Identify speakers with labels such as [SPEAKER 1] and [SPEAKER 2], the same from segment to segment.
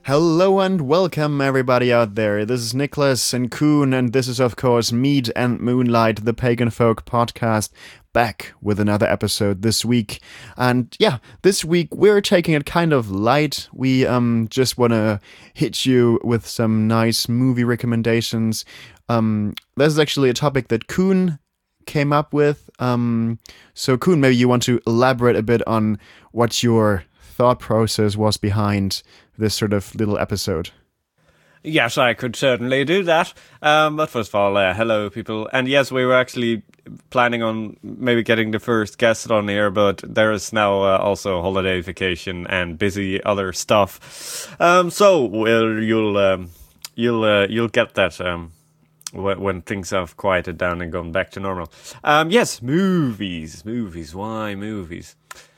[SPEAKER 1] Hello and welcome everybody out there. This is Nicholas and Kuhn, and this is of course Mead and Moonlight, the Pagan Folk podcast, back with another episode this week. And yeah, this week we're taking it kind of light. We just want to hit you with some nice movie recommendations. This is actually a topic that Kuhn came up with. So Kuhn, maybe you want to elaborate a bit on what your thought process was behind this sort of little episode.
[SPEAKER 2] Yes, I could certainly do that. But first of all, hello, people. And yes, we were actually planning on maybe getting the first guest on here, but there is now also holiday vacation and busy other stuff. You'll get that when things have quieted down and gone back to normal. Yes, movies. Why movies?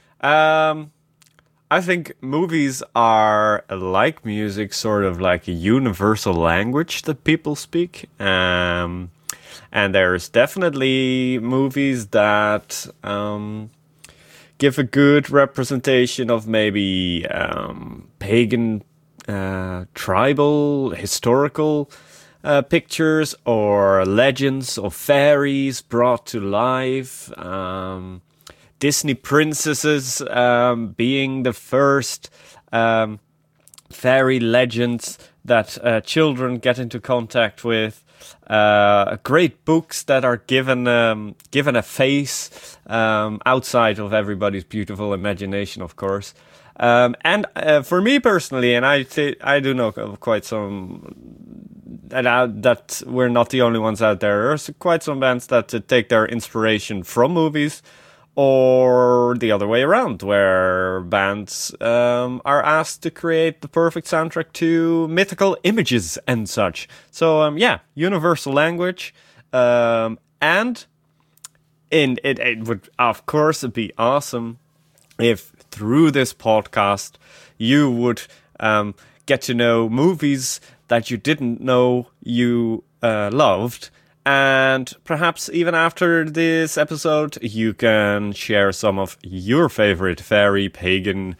[SPEAKER 2] I think movies are like music, sort of like a universal language that people speak. And there's definitely movies that give a good representation of maybe pagan, tribal, historical pictures or legends of fairies brought to life. Disney princesses being the first fairy legends that children get into contact with. Great books that are given a face outside of everybody's beautiful imagination, of course. And for me personally, and I do know of quite some that we're not the only ones out there. There's quite some bands that take their inspiration from movies, or the other way around, where bands are asked to create the perfect soundtrack to mythical images and such. So, universal language. And it would, of course, be awesome if through this podcast you would get to know movies that you didn't know you loved. And perhaps even after this episode, you can share some of your favorite fairy, pagan,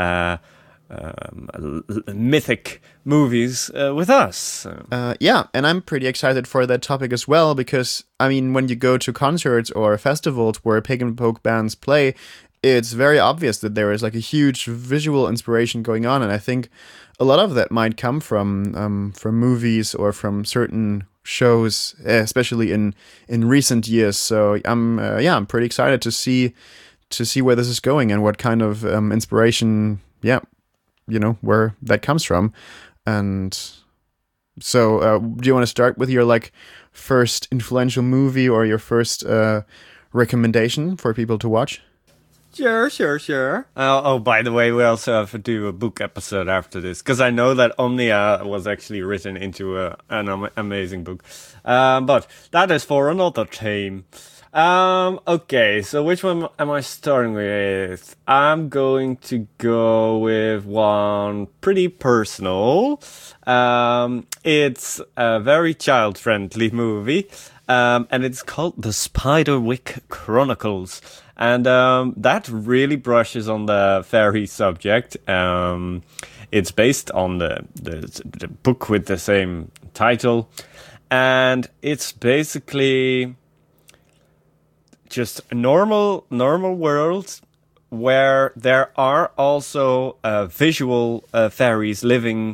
[SPEAKER 2] mythic movies with us.
[SPEAKER 1] Yeah, and I'm pretty excited for that topic as well, because, I mean, when you go to concerts or festivals where pagan folk bands play, it's very obvious that there is like a huge visual inspiration going on, and I think a lot of that might come from movies or from certain shows, especially in recent years. So I'm pretty excited to see where this is going and what kind of inspiration, where that comes from. And so, do you want to start with your like first influential movie or your first recommendation for people to watch?
[SPEAKER 2] Sure. By the way, we also have to do a book episode after this, because I know that Omnia was actually written into an amazing book. But that is for another time. Okay, so which one am I starting with? I'm going to go with one pretty personal. It's a very child-friendly movie. And it's called The Spiderwick Chronicles. And that really brushes on the fairy subject. It's based on the book with the same title. And it's basically just a normal world where there are also visual fairies living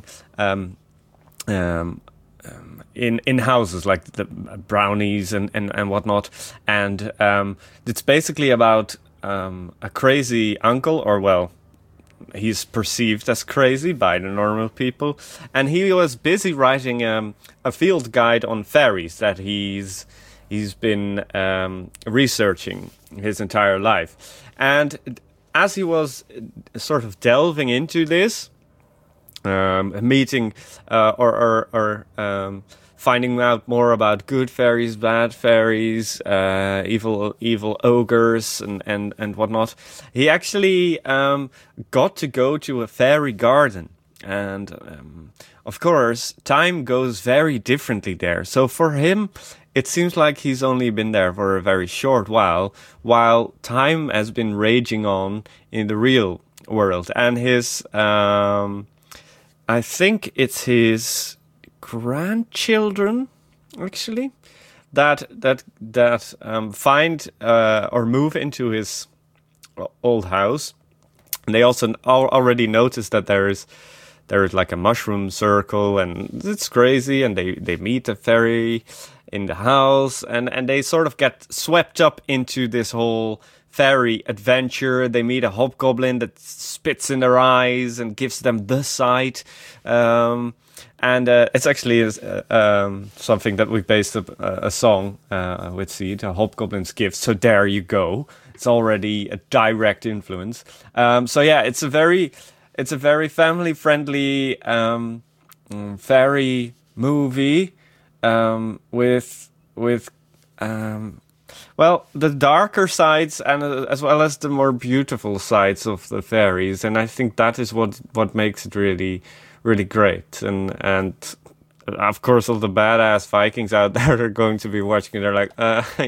[SPEAKER 2] in houses, like the brownies and whatnot. And it's basically about a crazy uncle, or well, he's perceived as crazy by the normal people. And he was busy writing a field guide on fairies that he's been researching his entire life. And as he was sort of delving into this, meeting or finding out more about good fairies, bad fairies, evil ogres, and whatnot, he actually got to go to a fairy garden. And of course, time goes very differently there. So for him, it seems like he's only been there for a very short while time has been raging on in the real world. And his I think it's his grandchildren, actually, that find or move into his old house. And they also already notice that there is like a mushroom circle, and it's crazy. And they meet a fairy in the house, and they sort of get swept up into this whole fairy adventure. They meet a hobgoblin that spits in their eyes and gives them the sight. And it's actually something that we based a song with Seed, a Hobgoblin's Gift. So there you go. It's already a direct influence. So yeah, it's a very family friendly fairy movie with well, the darker sides and as well as the more beautiful sides of the fairies, and I think that is what makes it really, really great. And of course, all the badass Vikings out there are going to be watching, and they're like,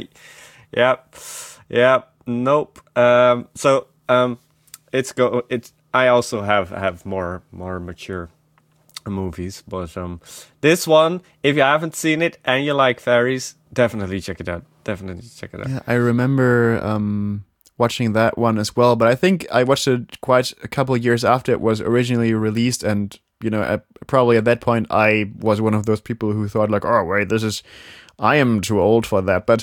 [SPEAKER 2] nope. It's I also have more mature movies, but this one, if you haven't seen it and you like fairies, definitely check it out.
[SPEAKER 1] Yeah, I remember watching that one as well, but I think I watched it quite a couple of years after it was originally released, and probably at that point I was one of those people who thought like, oh wait, I am too old for that. But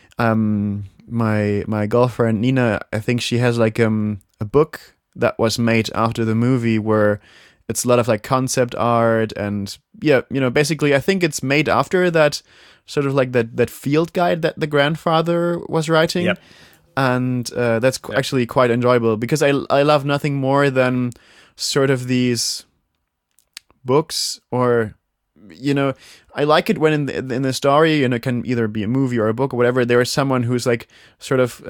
[SPEAKER 1] my girlfriend Nina, I think she has like a book that was made after the movie where it's a lot of like concept art, and basically I think it's made after that sort of like that field guide that the grandfather was writing.
[SPEAKER 2] Yep.
[SPEAKER 1] And that's actually quite enjoyable, because I love nothing more than sort of these books, or I like it when in the story, it can either be a movie or a book or whatever, there is someone who's like sort of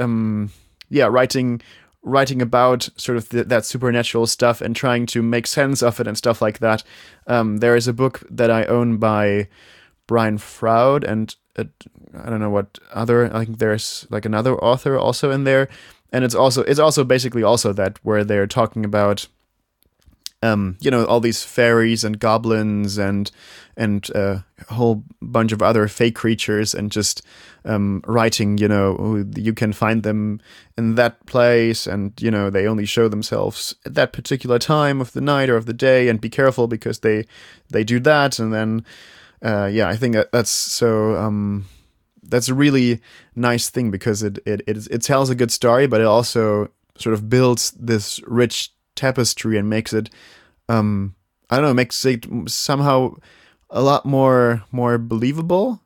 [SPEAKER 1] writing about sort of that supernatural stuff and trying to make sense of it and stuff like that. There is a book that I own by Brian Froud, and I don't know what other, I think there's like another author also in there, and it's also basically also that where they're talking about all these fairies and goblins and a whole bunch of other fake creatures, and just writing, you can find them in that place, and they only show themselves at that particular time of the night or of the day, and be careful because they do that. And then I think that's so that's a really nice thing, because it tells a good story, but it also sort of builds this rich tapestry and makes it makes it somehow a lot more believable,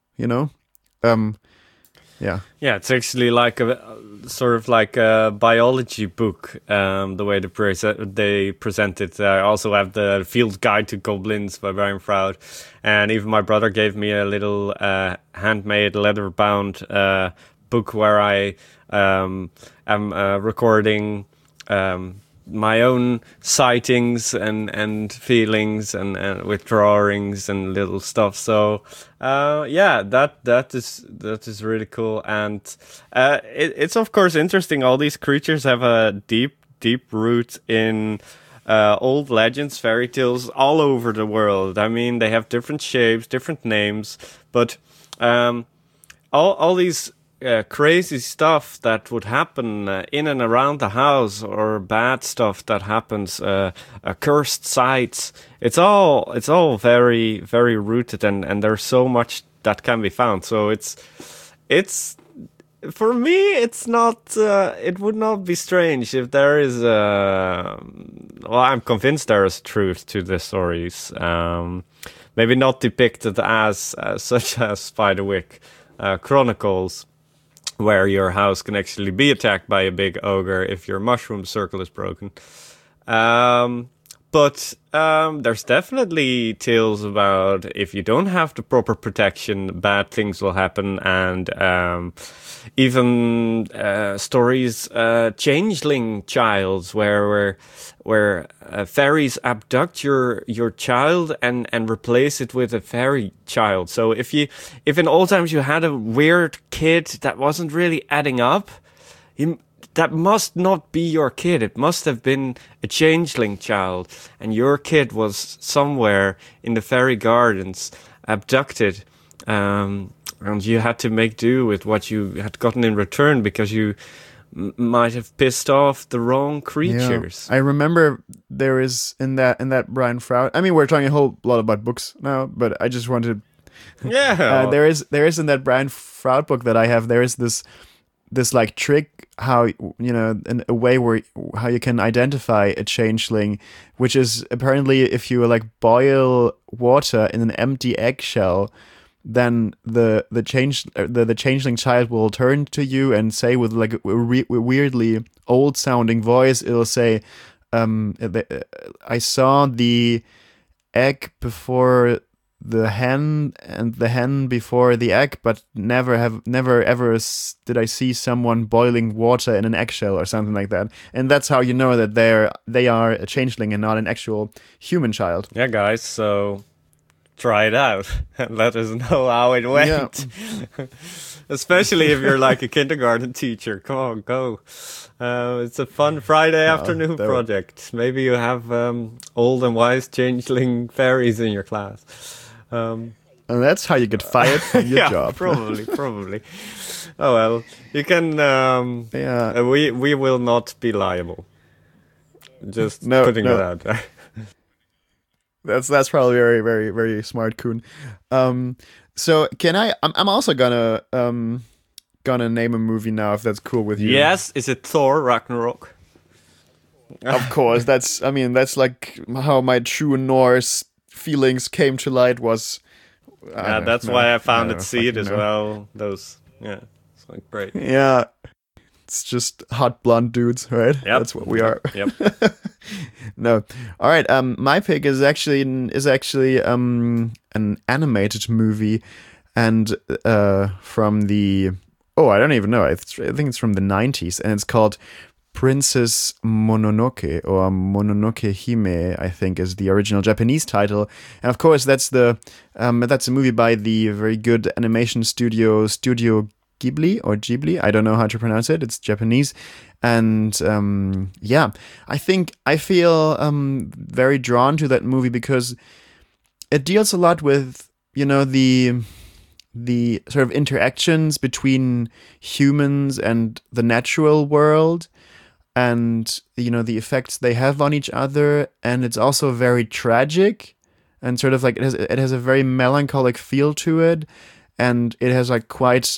[SPEAKER 1] yeah, it's
[SPEAKER 2] actually like a sort of like a biology book, the way they present it. I also have the Field Guide to Goblins by Brian Froud, and even my brother gave me a little handmade leather-bound book where I am recording my own sightings and feelings and with drawings and little stuff. So that is really cool, and it's of course interesting. All these creatures have a deep root in old legends, fairy tales all over the world. I mean, they have different shapes, different names, but all these crazy stuff that would happen in and around the house, or bad stuff that happens, cursed sites. It's all very, very rooted, and there's so much that can be found. So it's for me, it's not. It would not be strange if there is. I'm convinced there is truth to the stories. Maybe not depicted as such as Spiderwick Chronicles, where your house can actually be attacked by a big ogre if your mushroom circle is broken. But there's definitely tales about if you don't have the proper protection, bad things will happen, and even stories, changeling childs, where fairies abduct your child and replace it with a fairy child. So if in old times you had a weird kid that wasn't really adding up, that must not be your kid. It must have been a changeling child, and your kid was somewhere in the fairy gardens, abducted, and you had to make do with what you had gotten in return because you might have pissed off the wrong creatures.
[SPEAKER 1] Yeah. I remember there is in that Brian Froud. I mean, we're talking a whole lot about books now, but I just wanted.
[SPEAKER 2] Yeah,
[SPEAKER 1] there is in that Brian Froud book that I have. There is this like trick how in a way where how you can identify a changeling, which is apparently if you like boil water in an empty eggshell, then the changeling child will turn to you and say with like a weirdly old sounding voice, it'll say, I saw the egg before the hen and the hen before the egg, but never ever did I see someone boiling water in an eggshell or something like that. And that's how you know that they are a changeling and not an actual human child.
[SPEAKER 2] Yeah, guys, so try it out and let us know how it went. Yeah. Especially if you're like a kindergarten teacher. Come on, go. It's a fun Friday afternoon project. Maybe you have old and wise changeling fairies in your class.
[SPEAKER 1] And that's how you get fired from your job.
[SPEAKER 2] Probably. Oh well, you can. We will not be liable. Just putting it out there.
[SPEAKER 1] That's probably very, very, very smart, Kuhn. So can I'm also gonna name a movie now if that's cool with you.
[SPEAKER 2] Yes, is it Thor Ragnarok?
[SPEAKER 1] Of course, that's like how my true Norse feelings came to light was.
[SPEAKER 2] That's why I found it seed as well. It's like great.
[SPEAKER 1] Yeah, it's just hot blonde dudes, right?
[SPEAKER 2] Yep.
[SPEAKER 1] That's what we are.
[SPEAKER 2] Yep.
[SPEAKER 1] No, all right. My pick is actually an animated movie, and from the I don't even know. I think it's from the 90s, and it's called Princess Mononoke, or Mononoke Hime, I think is the original Japanese title. And of course, that's a movie by the very good animation Studio Ghibli or Ghibli. I don't know how to pronounce it. It's Japanese. And I feel very drawn to that movie because it deals a lot with, the sort of interactions between humans and the natural world, and the effects they have on each other. And it's also very tragic, and sort of like it has a very melancholic feel to it, and it has like quite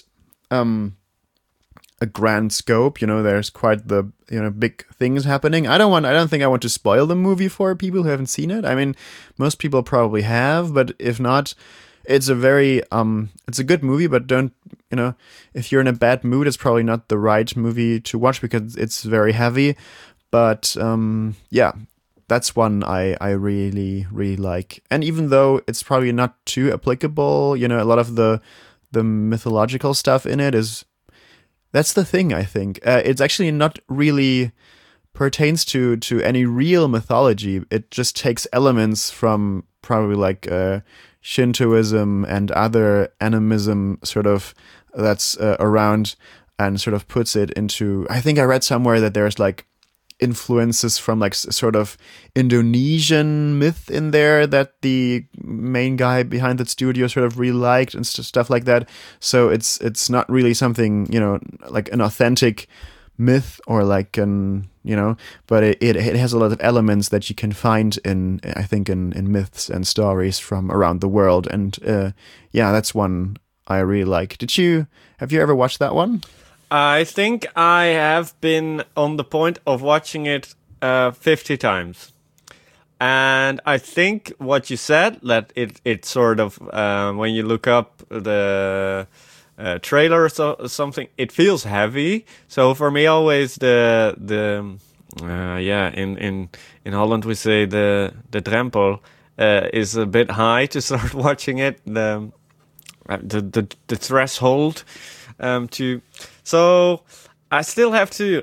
[SPEAKER 1] a grand scope. There's quite the big things happening. I don't think I want to spoil the movie for people who haven't seen it. I mean, most people probably have, but if not, it's a very it's a good movie, but don't, if you're in a bad mood, it's probably not the right movie to watch because it's very heavy. But that's one I really, really like. And even though it's probably not too applicable, a lot of the mythological stuff in it that's the thing, I think. It's actually not really pertains to any real mythology. It just takes elements from probably like Shintoism and other animism sort of that's around, and sort of puts it into, I think I read somewhere that there's like influences from like sort of Indonesian myth in there that the main guy behind that studio sort of really liked and stuff like that. So it's not really something, like an authentic myth or like an, but it has a lot of elements that you can find in, I think, in myths and stories from around the world. And that's one I really like. Have you ever watched that one?
[SPEAKER 2] I think I have been on the point of watching it 50 times. And I think what you said, that it sort of, when you look up the trailer or something, it feels heavy. So for me, always in Holland we say the drempel is a bit high to start watching it. The threshold to. So I still have to.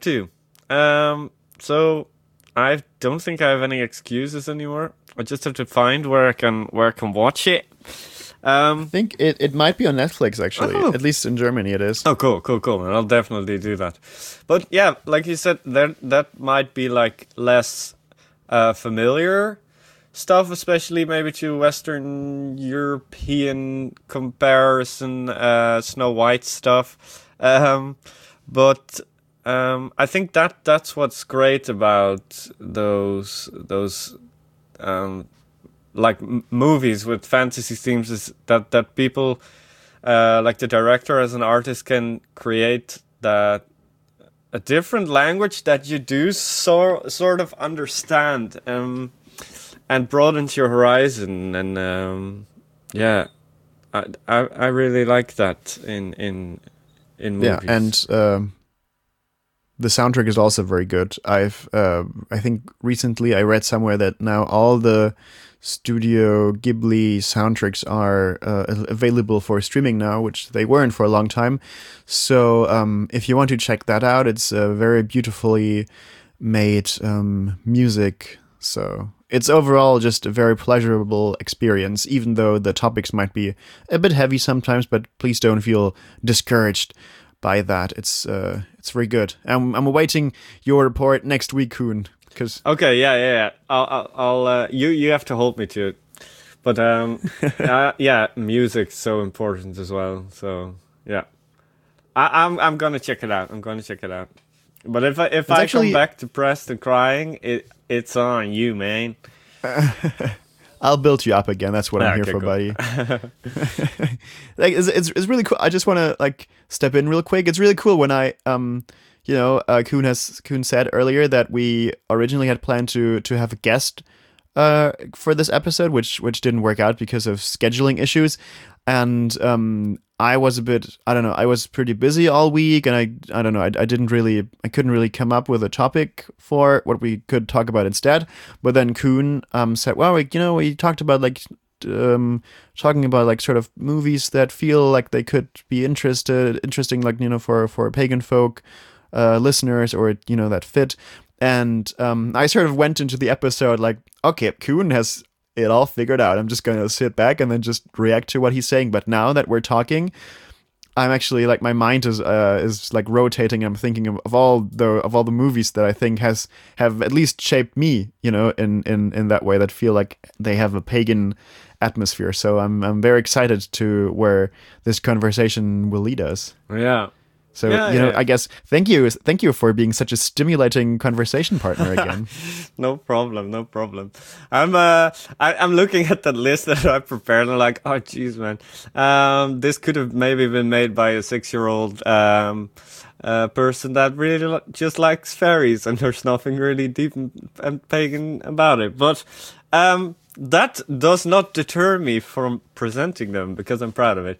[SPEAKER 2] So I don't think I have any excuses anymore. I just have to find where I can watch it.
[SPEAKER 1] I think it might be on Netflix actually.
[SPEAKER 2] Oh.
[SPEAKER 1] At least in Germany it is.
[SPEAKER 2] Oh, cool. And I'll definitely do that. But yeah, like you said, that might be like less familiar stuff, especially maybe to Western European comparison, Snow White stuff. But I think that's what's great about those like movies with fantasy themes is that people like the director as an artist can create that a different language that you do sort of understand and broadens your horizon. And yeah, I really like that in movies.
[SPEAKER 1] Yeah, and the soundtrack is also very good. I think recently I read somewhere that now all the Studio Ghibli soundtracks are available for streaming now, which they weren't for a long time. So if you want to check that out, it's very beautifully made music. So it's overall just a very pleasurable experience, even though the topics might be a bit heavy sometimes, but please don't feel discouraged by that. It's very good. I'm awaiting your report next week, Kuhn.
[SPEAKER 2] Okay, yeah. I'll you have to hold me to it. But yeah, music's so important as well. So yeah, I'm gonna check it out. But if I
[SPEAKER 1] actually
[SPEAKER 2] come back depressed and crying, it's on you, man.
[SPEAKER 1] I'll build you up again. That's what I'm here for, buddy. Like it's really cool. I just want to like step in real quick. It's really cool when I Kuhn said earlier that we originally had planned to have a guest for this episode, which didn't work out because of scheduling issues. And I was I was pretty busy all week, and I don't know, I couldn't really come up with a topic for what we could talk about instead. But then Kuhn said, well, we talked about like talking about like sort of movies that feel like they could be interesting, like, for pagan folk listeners, or that fit. And I sort of went into the episode like, okay, Kuhn has it all figured out. I'm just going to sit back and then just react to what he's saying. But now that we're talking, I'm actually like, my mind is like rotating. I'm thinking of all the movies that I think have at least shaped me, in that way, that feel like they have a pagan atmosphere. So I'm very excited to where this conversation will lead us.
[SPEAKER 2] Yeah.
[SPEAKER 1] So, I guess thank you for being such a stimulating conversation partner again.
[SPEAKER 2] No problem. I'm looking at the list that I prepared and I'm like, oh geez, man. This could have maybe been made by a 6-year-old person that really just likes fairies, and there's nothing really deep and pagan about it. But that does not deter me from presenting them, because I'm proud of it.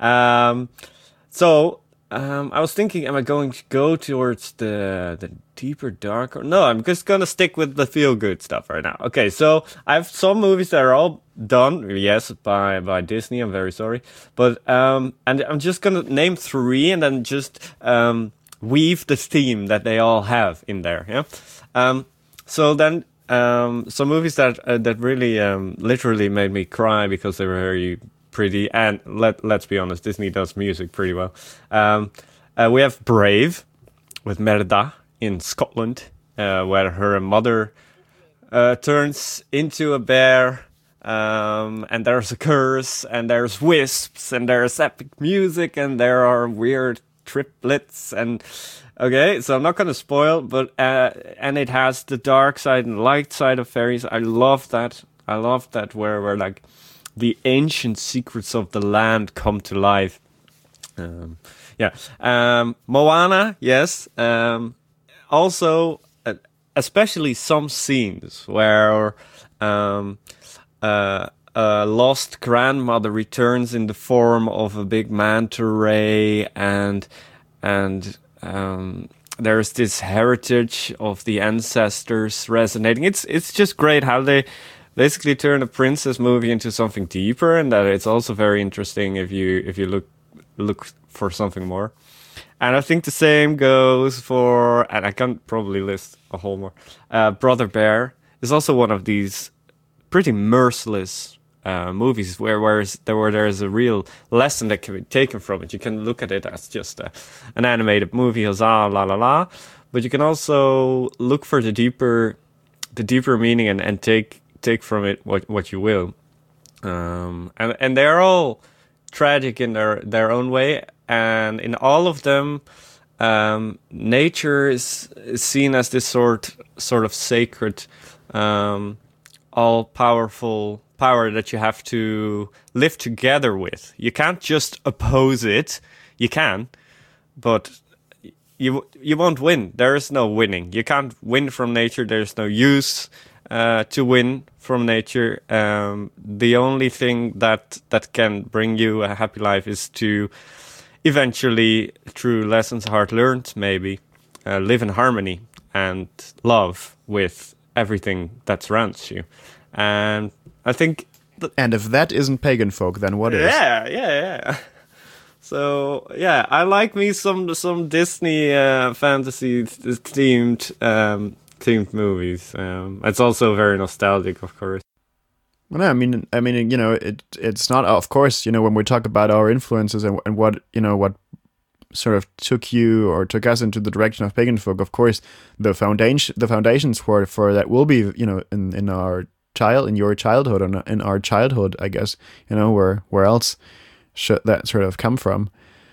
[SPEAKER 2] I was thinking, am I going to go towards the deeper, darker? No, I'm just going to stick with the feel-good stuff right now. Okay, so I have some movies that are all done, yes, by Disney. I'm very sorry. But, and I'm just going to name 3 and then just weave the theme that they all have in there, yeah? So then, some movies that really literally made me cry because they were very pretty, and let's be honest, Disney does music pretty well. We have Brave with Merda in Scotland, where her mother turns into a bear, and there's a curse, and there's wisps, and there's epic music, and there are weird triplets, and okay, so I'm not gonna spoil, but and it has the dark side and light side of fairies. I love that where like the ancient secrets of the land come to life. Moana, yes. Also, especially some scenes where a lost grandmother returns in the form of a big manta ray, and there's this heritage of the ancestors resonating. It's just great how they basically turn a princess movie into something deeper, and that it's also very interesting if you look for something more. And I think the same goes for, and I can probably list a whole more. Brother Bear is also one of these pretty merciless movies where there's a real lesson that can be taken from it. You can look at it as just an animated movie, huzzah, la la la, but you can also look for the deeper meaning and take from it what you will. And they're all tragic in their own way, and in all of them, nature is seen as this sort of sacred, all powerful power that you have to live together with. You can't just oppose it. You can, but you won't win. There is no winning. You can't win from nature. There's no use to win from nature. The only thing that can bring you a happy life is to eventually, through lessons hard learned, maybe live in harmony and love with everything that surrounds you. And I think
[SPEAKER 1] and if that isn't pagan folk, then what is?
[SPEAKER 2] Yeah. So yeah, I like me some Disney fantasy themed movies. It's also very nostalgic, of course.
[SPEAKER 1] Well, no, I mean, you know, it's not, of course, you know, when we talk about our influences and what, you know, what sort of took us into the direction of pagan folk, of course, the foundations for that will be, you know, in your childhood, and in our childhood, I guess, you know, where else should that sort of come from?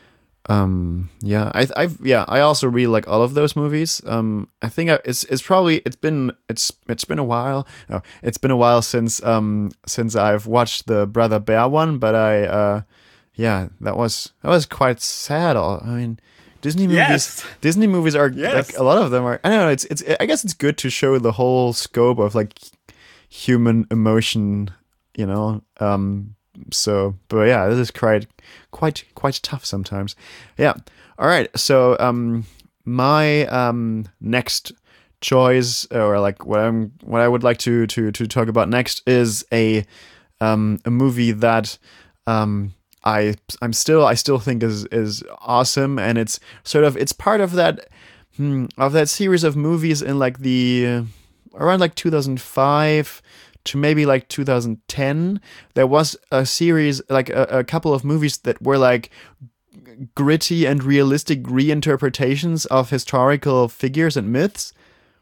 [SPEAKER 1] I also really like all of those movies. I think it's been a while. Oh, it's been a while since I've watched the Brother Bear one, but that was quite sad. I mean, Disney movies are like, a lot of them are. I don't know. It's I guess it's good to show the whole scope of like human emotion, you know. So, but yeah, this is quite tough sometimes. Yeah. All right. So, my next choice, or like what I would like to talk about next, is a movie that I still think is awesome, and it's part of that series of movies in like the around like 2005 to maybe like 2010. There was a series, like a couple of movies that were like gritty and realistic reinterpretations of historical figures and myths.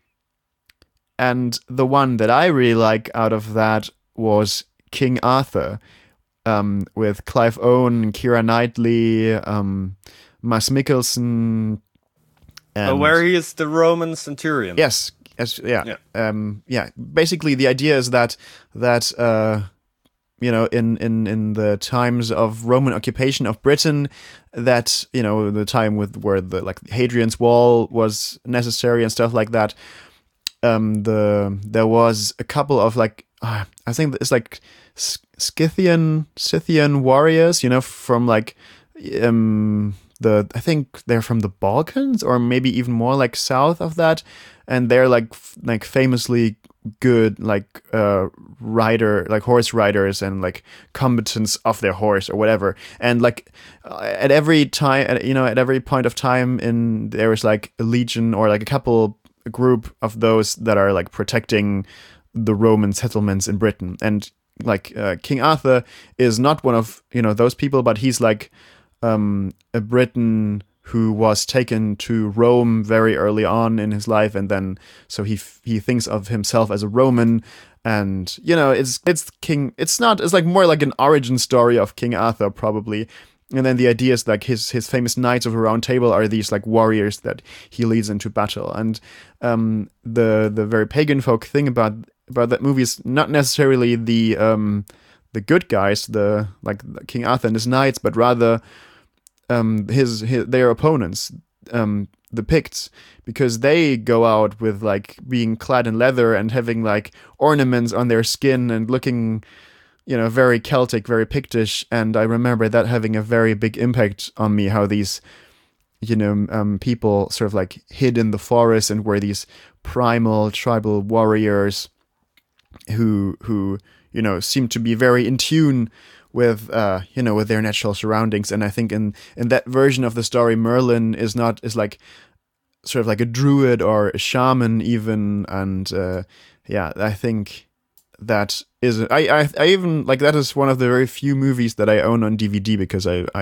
[SPEAKER 1] And the one that I really like out of that was King Arthur, with Clive Owen, Keira Knightley, Mads Mikkelsen.
[SPEAKER 2] Where he is the Roman centurion.
[SPEAKER 1] Yes. Basically, the idea is that you know, in the times of Roman occupation of Britain, that, you know, the time where the like Hadrian's Wall was necessary and stuff like that. There was a couple of like I think it's like Scythian warriors, you know, from like I think they're from the Balkans, or maybe even more like south of that, and they're like famously good like horse riders and like combatants of their horse or whatever. And like at every point of time there is like a legion or like a group of those that are like protecting the Roman settlements in Britain. And like King Arthur is not one of, you know, those people, but he's like a Briton who was taken to Rome very early on in his life, and then so he thinks of himself as a Roman, and you know, it's like more like an origin story of King Arthur probably. And then the idea is like his famous knights of the Round Table are these like warriors that he leads into battle. And the very pagan folk thing about that movie is not necessarily the good guys, like King Arthur and his knights, but rather their opponents, the Picts, because they go out with like being clad in leather and having like ornaments on their skin and looking, you know, very Celtic, very Pictish. And I remember that having a very big impact on me, how these, you know, people sort of like hid in the forest and were these primal tribal warriors who you know, seemed to be very in tune with you know, with their natural surroundings. And I think in that version of the story, Merlin is like sort of like a druid or a shaman even. And I think that is I even like that is one of the very few movies that I own on DVD because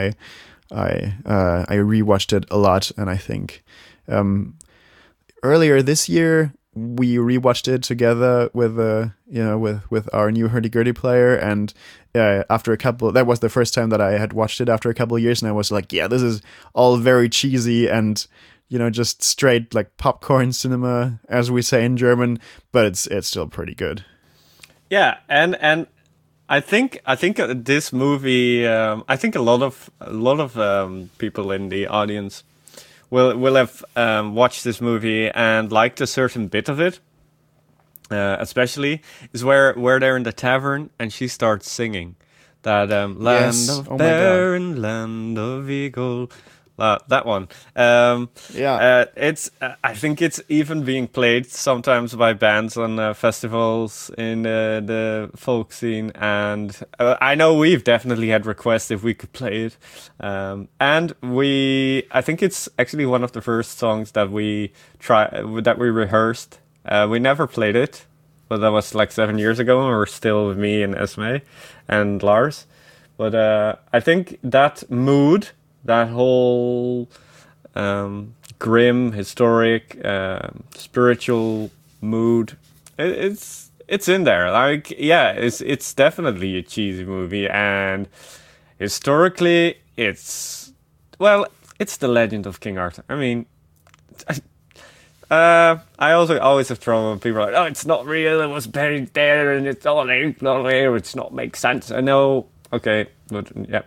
[SPEAKER 1] I rewatched it a lot, and I think earlier this year we rewatched it together with with our new hurdy-gurdy player, and after a couple, that was the first time that I had watched it after a couple of years, and I was like, yeah, this is all very cheesy and just straight like popcorn cinema, as we say in German, but it's still pretty good.
[SPEAKER 2] Yeah, and I think this movie. I think a lot of people in the audience will have watched this movie and liked a certain bit of it. Especially is where they're in the tavern and she starts singing that land
[SPEAKER 1] Yes.
[SPEAKER 2] of
[SPEAKER 1] Oh my God.
[SPEAKER 2] barren, land of eagle. That one. It's. I think it's even being played sometimes by bands on festivals in the folk scene, and I know we've definitely had requests if we could play it. And I think it's actually one of the first songs that we rehearsed. We never played it, but that was like 7 years ago, and we were still with me and Esme and Lars. But I think that mood, that whole grim, historic, spiritual mood, it's in there. Like, yeah, it's definitely a cheesy movie, and historically, it's the legend of King Arthur. I mean, I also always have trouble when people are like, oh, it's not real, it was buried there, and it's all here, it's not make sense. I know, okay, but yeah.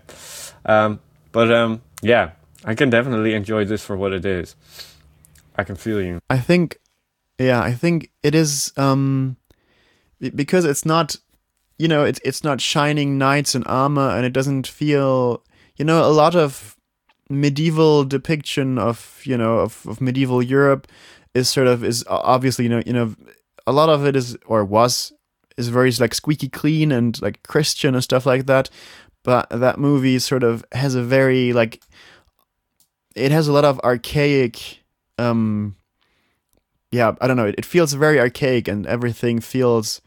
[SPEAKER 2] Yeah, I can definitely enjoy this for what it is. I can feel you.
[SPEAKER 1] I think it is because it's not, it's not shining knights in armor, and it doesn't feel, a lot of medieval depiction of of medieval Europe is obviously a lot of it is very like squeaky clean and like Christian and stuff like that, but that movie sort of has a very like, it has a lot of archaic I don't know, it feels very archaic, and everything feels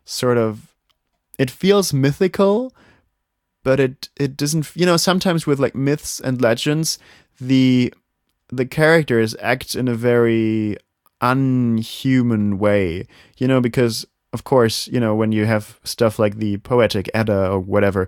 [SPEAKER 1] it feels mythical, but it doesn't, sometimes with like myths and legends, the characters act in a very unhuman way, because of course, when you have stuff like the Poetic Edda or whatever,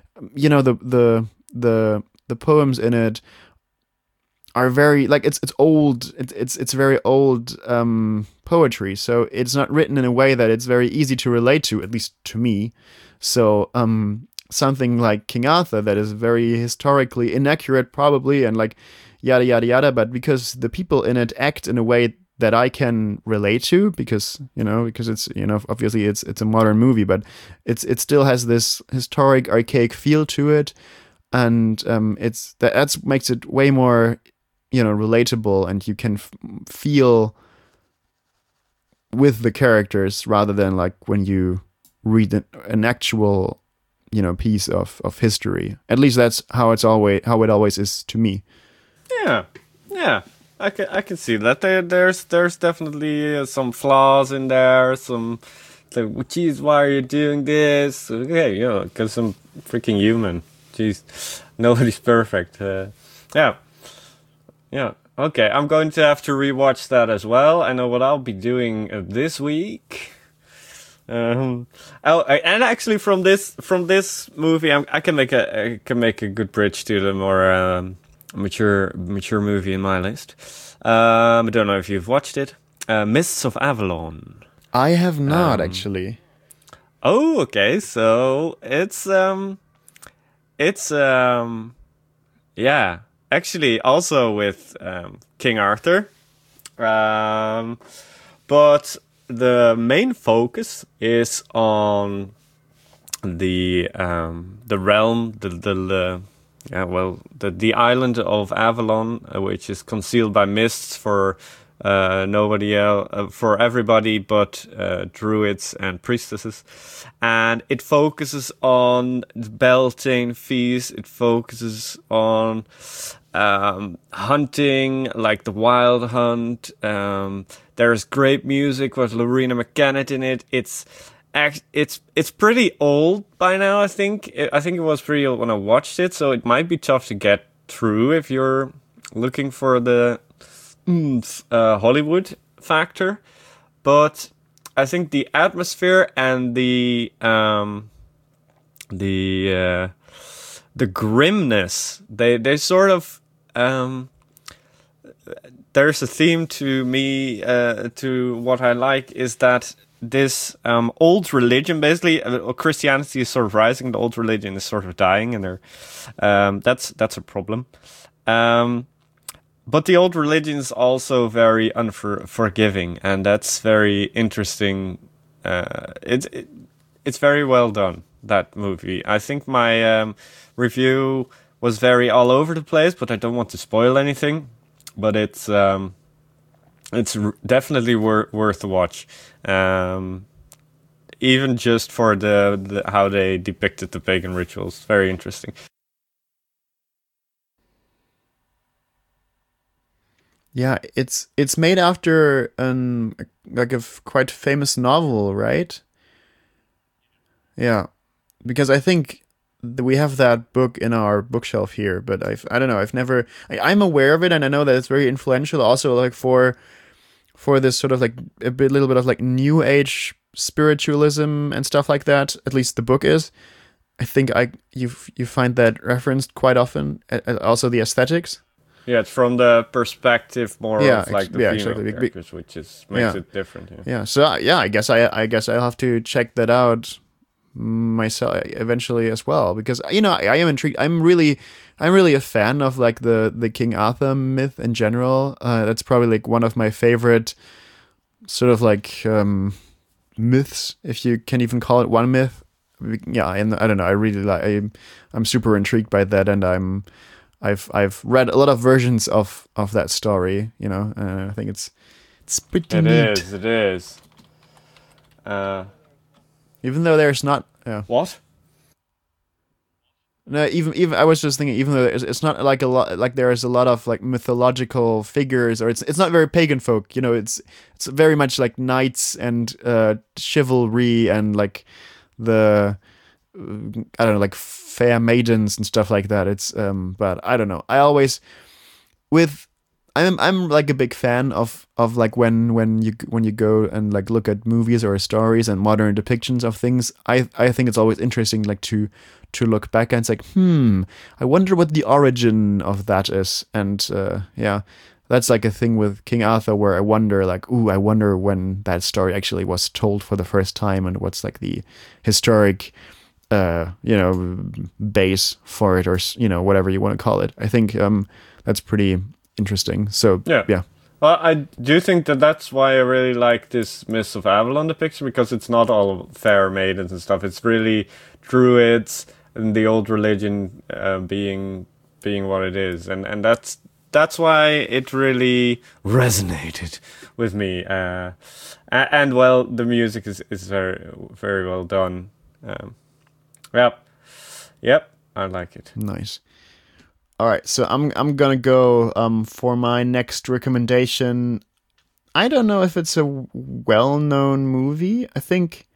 [SPEAKER 1] the poems in it are very like, it's old, it's very old poetry, so it's not written in a way that it's very easy to relate to, at least to me. So something like King Arthur, that is very historically inaccurate probably, and like yada yada yada, but because the people in it act in a way that I can relate to, because it's obviously it's a modern movie, but it still has this historic archaic feel to it, and that makes it way more relatable, and you can feel with the characters rather than like when you read an actual piece of history. At least that's how it always is to me.
[SPEAKER 2] Yeah. I can see that there's definitely some flaws in there. Some like, geez, why are you doing this? Okay, because I'm freaking human. Jeez, nobody's perfect. Yeah. Okay, I'm going to have to rewatch that as well. I know what I'll be doing this week. And actually, from this movie, I can make a good bridge to the more mature movie in my list. I don't know if you've watched it. Mists of Avalon.
[SPEAKER 1] I have not actually.
[SPEAKER 2] Oh, okay. So it's yeah, actually also with King Arthur, but the main focus is on the realm, the island of Avalon, which is concealed by mists for nobody else, for everybody but druids and priestesses, and it focuses on Beltane feast. It focuses on hunting, like the Wild Hunt. There's great music with Lorena McKennitt in it. It's it's pretty old by now. I think it was pretty old when I watched it, so it might be tough to get through if you're looking for the Hollywood factor. But I think the atmosphere and the grimness, they sort of there's a theme to me, to what I like, is that this old religion, basically, Christianity is sort of rising, the old religion is sort of dying, and that's a problem. But the old religion is also very unforgiving, and that's very interesting. It's very well done, that movie. I think my review was very all over the place, but I don't want to spoil anything. But it's definitely worth a watch, even just for the how they depicted the pagan rituals. Very interesting.
[SPEAKER 1] Yeah, it's made after like a quite famous novel, right? Yeah, because I think we have that book in our bookshelf here, but I don't know, I've never I'm aware of it, and I know that it's very influential also, like for this sort of like little bit of like new age spiritualism and stuff like that. At least the book is. I think you find that referenced quite often. Also the aesthetics.
[SPEAKER 2] Yeah, it's from the perspective more of like the female
[SPEAKER 1] exactly.
[SPEAKER 2] characters, which makes it different.
[SPEAKER 1] Yeah. So yeah, I guess I'll have to check that out myself eventually as well, because I am intrigued. I'm really a fan of like the King Arthur myth in general. That's probably like one of my favorite sort of like myths, if you can even call it one myth. Yeah, and I don't know. I really I'm super intrigued by that, and I've read a lot of versions of that story. I think it's pretty neat.
[SPEAKER 2] It is.
[SPEAKER 1] Even though there's not. Yeah.
[SPEAKER 2] What?
[SPEAKER 1] No, even I was just thinking, even though it's not like a lot, like there is a lot of like mythological figures, or it's not very pagan folk. It's very much like knights and chivalry and like the I don't know, like fair maidens and stuff like that. It's but I don't know. I always I'm like a big fan of like when you go and like look at movies or stories and modern depictions of things. I think it's always interesting like to look back and it's like, I wonder what the origin of that is. And yeah, that's like a thing with King Arthur where I wonder like, I wonder when that story actually was told for the first time and what's like the historic base for it, or whatever you want to call it. I think that's pretty interesting. So yeah.
[SPEAKER 2] Well, I do think that's why I really like this Mists of Avalon depiction, because it's not all fair maidens and stuff. It's really druids and the old religion being what it is, and that's why it really resonated with me. And well, the music is very very well done. Yep, I like it.
[SPEAKER 1] Nice. All right, so I'm gonna go for my next recommendation. I don't know if it's a well-known movie. I think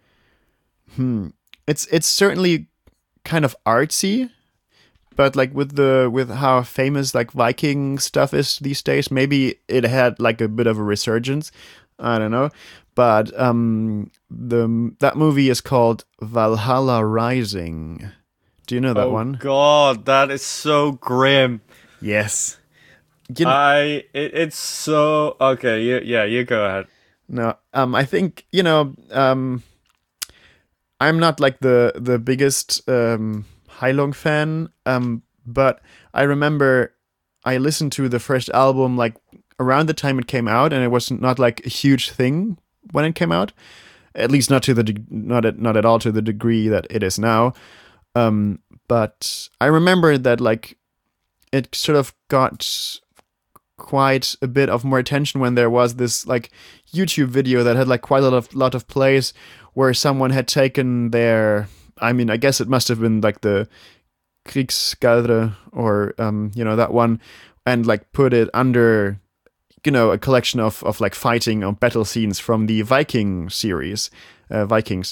[SPEAKER 1] it's certainly kind of artsy, but like with how famous like Viking stuff is these days, maybe it had like a bit of a resurgence. I don't know, but that movie is called Valhalla Rising. Do you know that one?
[SPEAKER 2] Oh God, that is so grim.
[SPEAKER 1] Yes.
[SPEAKER 2] It's so okay. You go ahead.
[SPEAKER 1] No, I think I'm not like the biggest Heilung fan. But I remember I listened to the first album like around the time it came out, and it was not like a huge thing when it came out. At least not at all to the degree that it is now. But I remember that like it sort of got quite a bit of more attention when there was this like YouTube video that had like quite a lot of plays, where someone had taken their, I mean, I guess it must have been like the Krigsskaldre or that one, and like put it under a collection of like fighting or battle scenes from the Viking series, Vikings.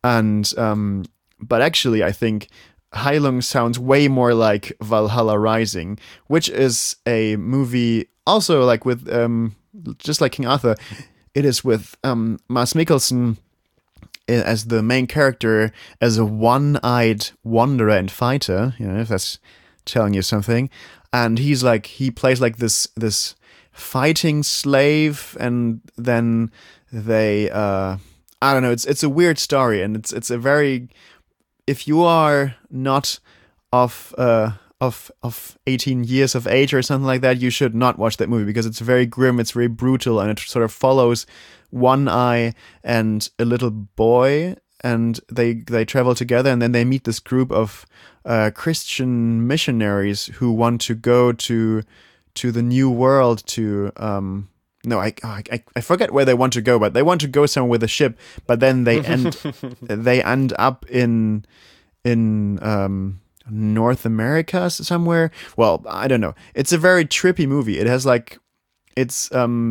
[SPEAKER 1] And but actually, I think Heilung sounds way more like Valhalla Rising, which is a movie also like with just like King Arthur. It is with Mads Mikkelsen as the main character, as a one-eyed wanderer and fighter. You know, if that's telling you something. And he plays like this fighting slave, and then they I don't know. It's a weird story, and it's a very, if you are not of 18 years of age or something like that, you should not watch that movie because it's very grim, it's very brutal, and it sort of follows One Eye and a little boy, and they travel together, and then they meet this group of Christian missionaries who want to go to the New World to no, I forget where they want to go, but they want to go somewhere with a ship. But then they end up in North America somewhere. Well, I don't know. It's a very trippy movie. It has like, it's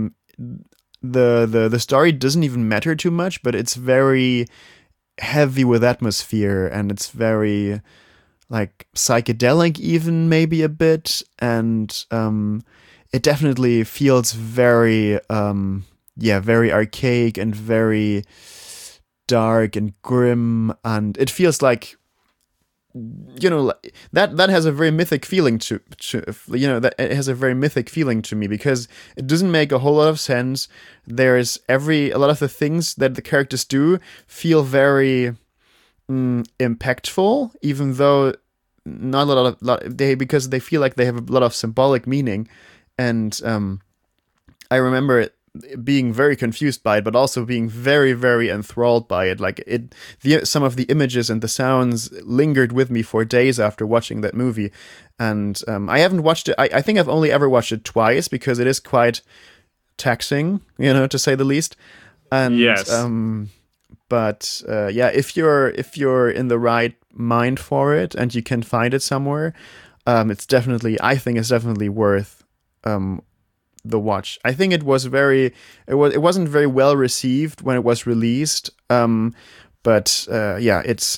[SPEAKER 1] the story doesn't even matter too much, but it's very heavy with atmosphere, and it's very like psychedelic even maybe a bit, and it definitely feels very very archaic and very dark and grim, and it feels like, you know, that has a very mythic feeling to you know, that it has a very mythic feeling to me because it doesn't make a whole lot of sense. There's a lot of the things that the characters do feel very impactful, even though not a lot because they feel like they have a lot of symbolic meaning. And I remember it being very confused by it, but also being very, very enthralled by it. Like some of the images and the sounds lingered with me for days after watching that movie. And I haven't watched it. I think I've only ever watched it twice because it is quite taxing, you know, to say the least. And
[SPEAKER 2] yes.
[SPEAKER 1] But if you're in the right mind for it and you can find it somewhere, I think it's definitely worth the watch. I think it wasn't very well received when it was released, but it's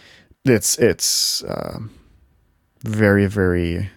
[SPEAKER 1] very, very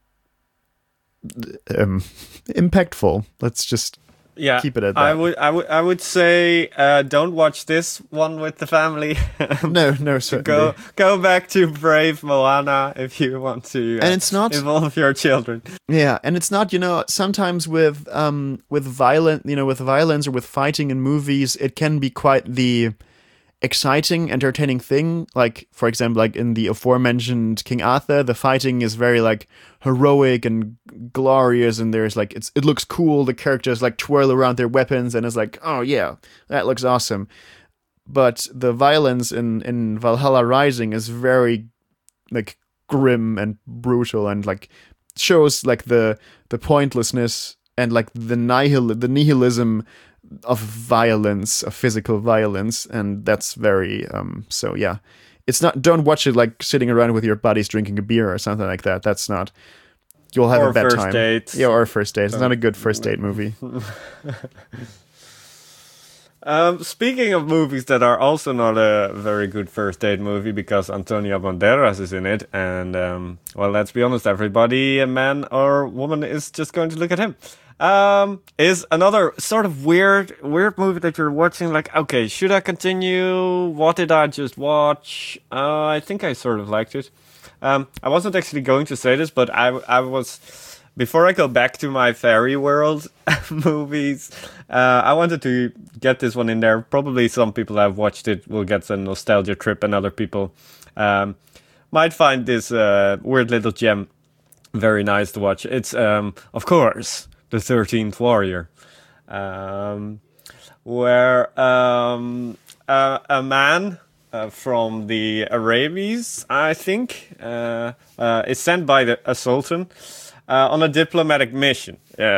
[SPEAKER 1] impactful. Let's just keep it at that.
[SPEAKER 2] I would say don't watch this one with the family.
[SPEAKER 1] No, certainly.
[SPEAKER 2] Go back to Brave Moana if you want to.
[SPEAKER 1] And it's not
[SPEAKER 2] involve your children.
[SPEAKER 1] Yeah, and it's not, you know, sometimes with violence or with fighting in movies, it can be quite the exciting, entertaining thing. Like, for example, like in the aforementioned King Arthur, the fighting is very like heroic and glorious, and there's like it looks cool. The characters like twirl around their weapons, and it's like, oh yeah, that looks awesome. But the violence in Valhalla Rising is very like grim and brutal, and like shows like the pointlessness and like the nihilism of violence, of physical violence, and that's very so yeah. It's not, don't watch it like sitting around with your buddies drinking a beer or something like that. That's not, you'll have a bad time.
[SPEAKER 2] Date.
[SPEAKER 1] Yeah, or first date. It's not a good first date movie.
[SPEAKER 2] Speaking of movies that are also not a very good first date movie because Antonio Banderas is in it, and well, let's be honest, everybody, a man or woman, is just going to look at him. Is another sort of weird movie that you're watching, like, okay, should I continue? What did I just watch? I think I sort of liked it. I wasn't actually going to say this, but I was, before I go back to my fairy world movies, I wanted to get this one in there. Probably some people have watched it will get a nostalgia trip, and other people might find this weird little gem very nice to watch. It's, of course, The 13th Warrior, where a man from the Arabians, I think, is sent by a sultan on a diplomatic mission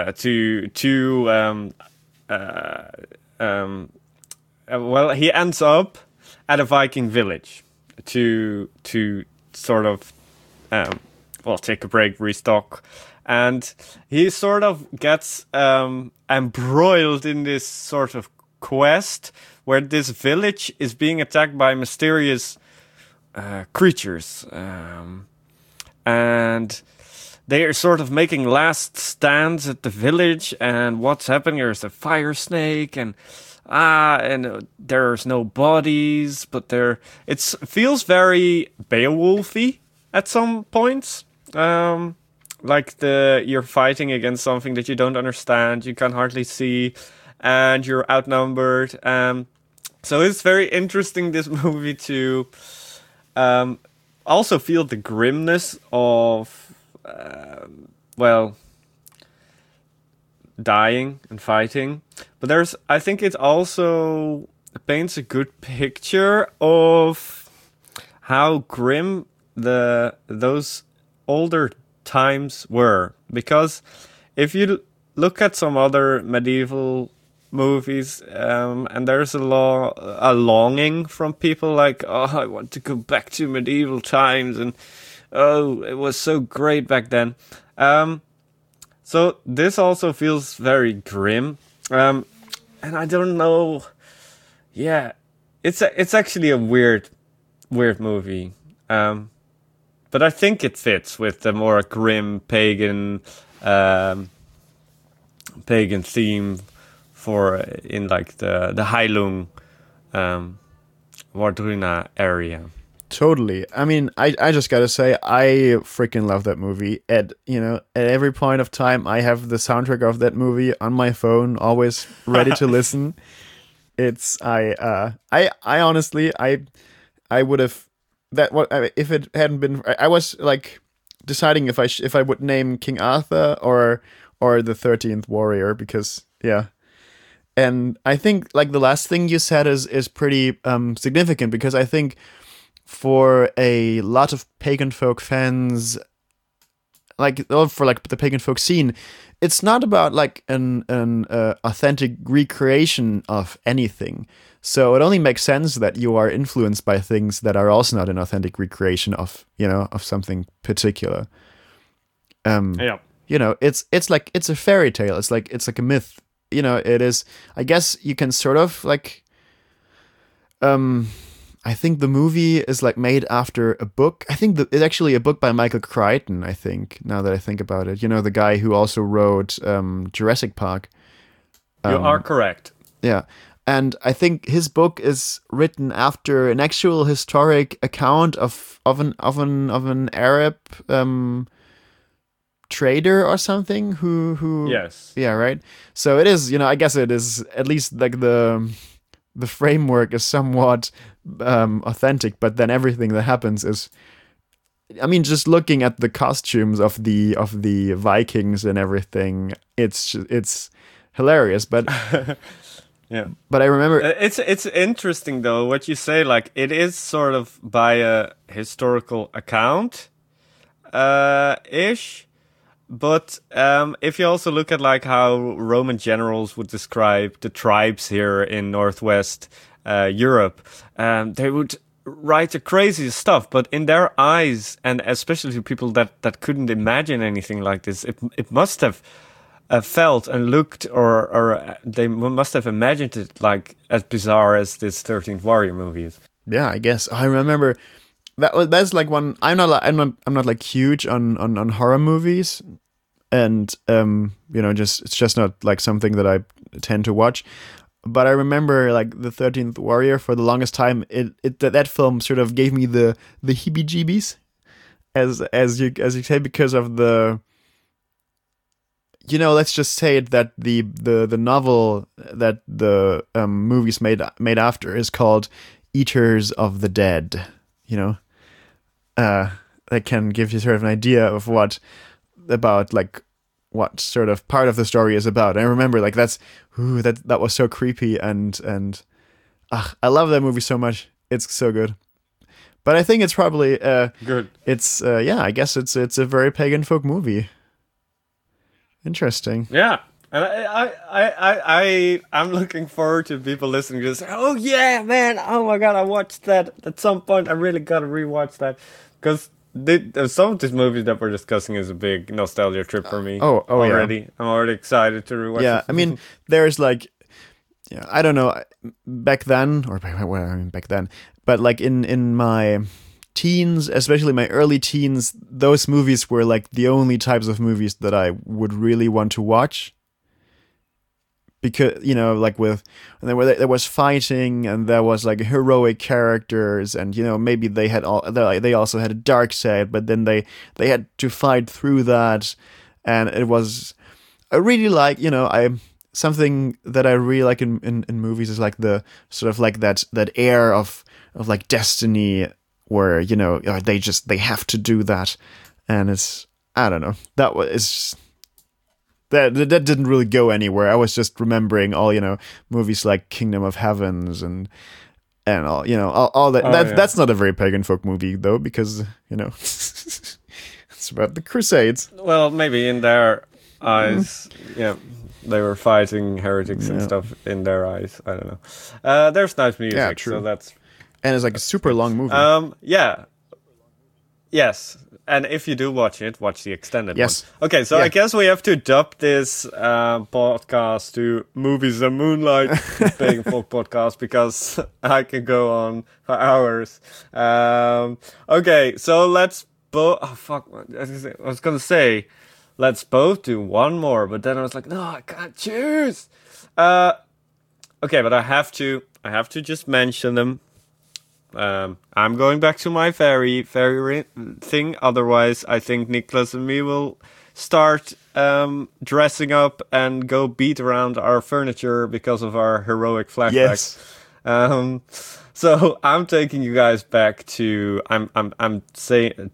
[SPEAKER 2] well, he ends up at a Viking village to sort of take a break, restock. And he sort of gets embroiled in this sort of quest where this village is being attacked by mysterious creatures, and they are sort of making last stands at the village. And what's happening? There's a fire snake, and there's no bodies, but it feels very Beowulfy at some points. Like you're fighting against something that you don't understand, you can hardly see, and you're outnumbered. So it's very interesting, this movie, to also feel the grimness of, dying and fighting. But I think it also paints a good picture of how grim those older times were. Because if you look at some other medieval movies, and there's a longing from people, like, oh, I want to go back to medieval times, and oh, it was so great back then. So this also feels very grim, and I don't know. Yeah, it's actually a weird movie. But I think it fits with the more grim pagan theme in like the Heilung, Wardruna area.
[SPEAKER 1] Totally. I mean, I just gotta say, I freaking love that movie. At every point of time, I have the soundtrack of that movie on my phone, always ready to listen. I honestly, I would have if it hadn't been. I was like deciding if I would name King Arthur or the 13th Warrior, because yeah. And I think like the last thing you said is pretty significant, because I think for a lot of pagan folk fans, for the pagan folk scene, it's not about like an authentic recreation of anything. So it only makes sense that you are influenced by things that are also not an authentic recreation of something particular.
[SPEAKER 2] Yeah.
[SPEAKER 1] It's like it's a fairy tale. It's like a myth. It is. I guess you can sort of like. I think the movie is like made after a book. I think it's actually a book by Michael Crichton, I think, now that I think about it. The guy who also wrote Jurassic Park.
[SPEAKER 2] You are correct.
[SPEAKER 1] Yeah. And I think his book is written after an actual historic account of an Arab trader or something who
[SPEAKER 2] Yes.
[SPEAKER 1] Yeah, right. So it is, I guess it is at least like the framework is somewhat authentic, but then everything that happens is, I mean, just looking at the costumes of the Vikings and everything, it's hilarious. But
[SPEAKER 2] yeah.
[SPEAKER 1] But I remember
[SPEAKER 2] it's interesting though what you say. Like, it is sort of by a historical account, ish. But if you also look at like how Roman generals would describe the tribes here in Northwest Europe, they would write the craziest stuff. But in their eyes, and especially to people that couldn't imagine anything like this, it must have felt and looked, or they must have imagined it like as bizarre as this 13th Warrior movie is.
[SPEAKER 1] Yeah, I guess I remember. That's like one. I'm not like huge on horror movies, and it's just not like something that I tend to watch. But I remember like the 13th Warrior for the longest time. That film sort of gave me the heebie-jeebies, as you say, because of the. Let's just say it that the novel that the movie's made after is called Eaters of the Dead. That can give you sort of an idea of what sort of part of the story is about. And I remember like that was so creepy, and I love that movie so much. It's so good. But I think it's probably
[SPEAKER 2] good.
[SPEAKER 1] It's I guess it's a very pagan folk movie. Interesting.
[SPEAKER 2] Yeah. And I'm looking forward to people listening to this. Oh yeah, man! Oh my god, I watched that at some point. I really gotta rewatch that, because some of these movies that we're discussing is a big nostalgia trip for me.
[SPEAKER 1] Oh
[SPEAKER 2] already.
[SPEAKER 1] Yeah.
[SPEAKER 2] I'm already excited to rewatch.
[SPEAKER 1] Yeah,
[SPEAKER 2] it.
[SPEAKER 1] I mean, there's like yeah, I don't know. Back then, or well, I mean back then, but like in my teens, especially my early teens, those movies were like the only types of movies that I would really want to watch. Because like there was fighting and there was like heroic characters, and maybe they also had a dark side, but then they had to fight through that, and it was I really like I something that I really like in movies is like the sort of like that air of like destiny, where they have to do that, and it's I don't know, that was that didn't really go anywhere. I was just remembering all movies like Kingdom of Heavens and all all that. That's not a very pagan folk movie though, because it's about the Crusades.
[SPEAKER 2] Well, maybe in their eyes, yeah, they were fighting heretics and stuff in their eyes. I don't know. There's nice music,
[SPEAKER 1] Yeah, true.
[SPEAKER 2] so that's
[SPEAKER 1] And it's like a super long movie.
[SPEAKER 2] yeah, yes. And if you do watch it, watch the extended
[SPEAKER 1] Yes.
[SPEAKER 2] one. Okay, so
[SPEAKER 1] Yeah.
[SPEAKER 2] I guess we have to dub this podcast to Movies and Moonlight, Pagan Folk Podcast, because I can go on for hours. Okay, so let's both... Oh, fuck. I was going to say, let's both do one more, but then I was like, no, I can't choose. Okay, but I have to just mention them. I'm going back to my fairy thing. Otherwise, I think Nicholas and me will start dressing up and go beat around our furniture because of our heroic flashbacks.
[SPEAKER 1] Yes.
[SPEAKER 2] So I'm taking you guys back to I'm saying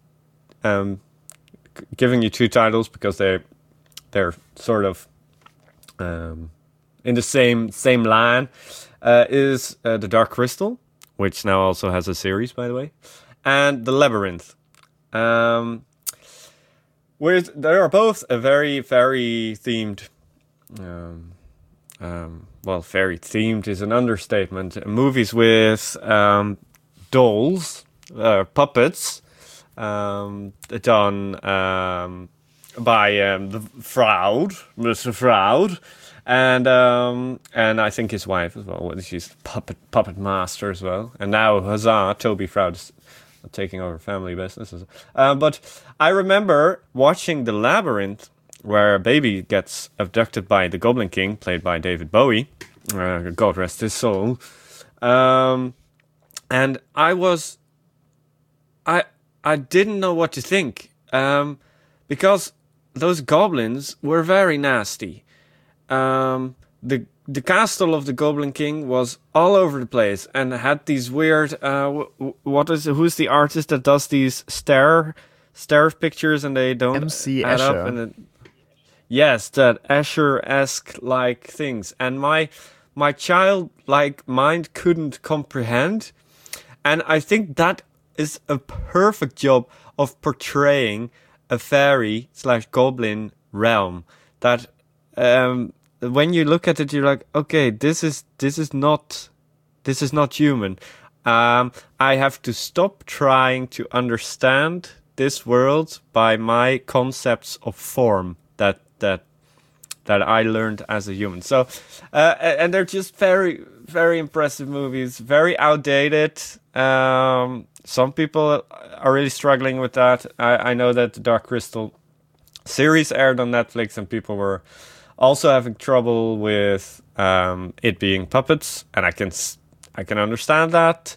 [SPEAKER 2] giving you two titles because they're sort of in the same line. Is The Dark Crystal, which now also has a series, by the way, and The Labyrinth. They are both a very fairy themed. Well, fairy themed is an understatement. Movies with dolls, puppets, done by the Froud, Mr. Froud. And I think his wife as well. She's puppet master as well. And now huzzah, Toby Froud is taking over family business. But I remember watching The Labyrinth, where a baby gets abducted by the Goblin King, played by David Bowie. God rest his soul. And I didn't know what to think, because those goblins were very nasty. The castle of the Goblin King was all over the place and had these weird who's the artist that does these stair pictures and they don't
[SPEAKER 1] MC
[SPEAKER 2] add
[SPEAKER 1] Escher.
[SPEAKER 2] up, and yes, that Escher-esque like things, and my childlike mind couldn't comprehend, and I think that is a perfect job of portraying a fairy/goblin realm that when you look at it, you're like, okay, this is not human. I have to stop trying to understand this world by my concepts of form that I learned as a human. So, and they're just very, very impressive movies, very outdated. Some people are really struggling with that. I know that the Dark Crystal series aired on Netflix, and people were also having trouble with it being puppets, and I can understand that.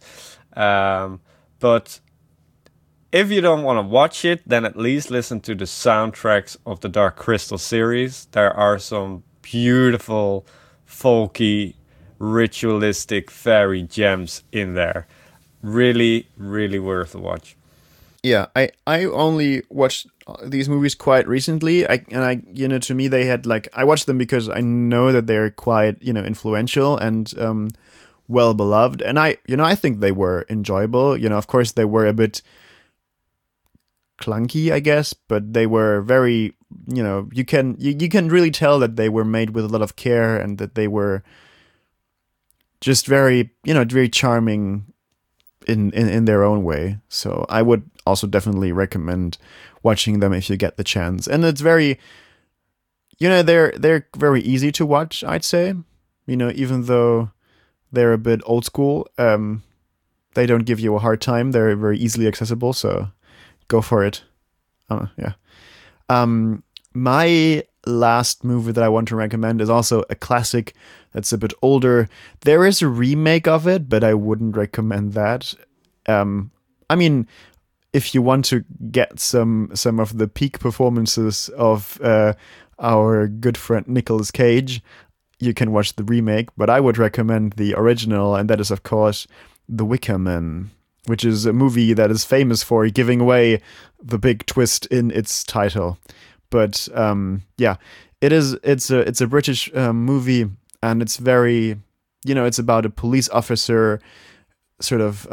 [SPEAKER 2] But if you don't want to watch it, then at least listen to the soundtracks of the Dark Crystal series. There are some beautiful, folky, ritualistic fairy gems in there. Really, really worth a watch.
[SPEAKER 1] Yeah, I only watched these movies quite recently. To me they had like, I watched them because I know that they're quite influential and well beloved, and I think they were enjoyable. Of course they were a bit clunky, I guess, but they were very you can really tell that they were made with a lot of care and that they were just very very charming in their own way. So I would also definitely recommend watching them if you get the chance. And it's very they're very easy to watch, I'd say. even though they're a bit old school, they don't give you a hard time. They're very easily accessible, so go for it. Yeah. My last movie that I want to recommend is also a classic that's a bit older. There is a remake of it, but I wouldn't recommend that. I mean, if you want to get some of the peak performances of our good friend Nicolas Cage, you can watch the remake. But I would recommend the original, and that is, of course, The Wicker Man, which is a movie that is famous for giving away the big twist in its title. But yeah, it's a British movie, and it's very, it's about a police officer sort of